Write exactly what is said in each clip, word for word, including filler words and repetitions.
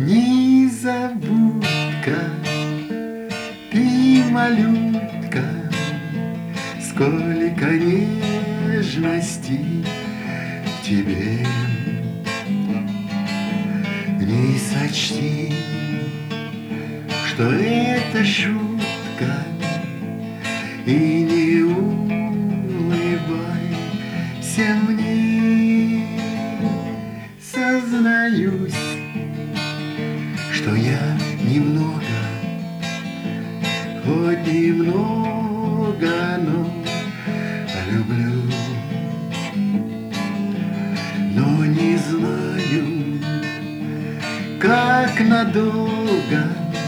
Незабудка, ты малютка, сколько нежности в тебе. Не сочти, что это шутка, и не улыбайся мне. Сознаюсь, что я немного, хоть немного, но люблю, но не знаю, как надолго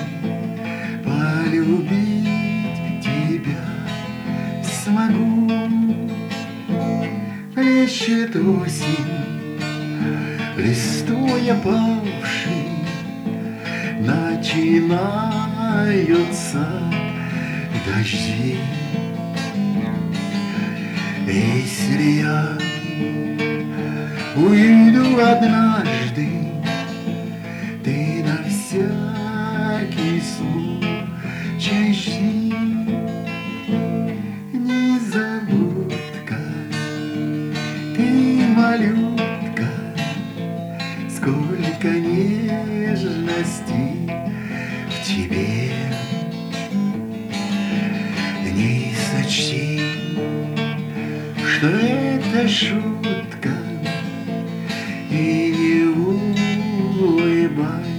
полюбить тебя смогу. Плещет осень, листвой опавший, начинаются дожди. Если я уйду однажды, ты на всякий случай жди. Незабудка, ты малютка, сколько нежности в тебе. Не сочти, что это шутка, и не улыбайся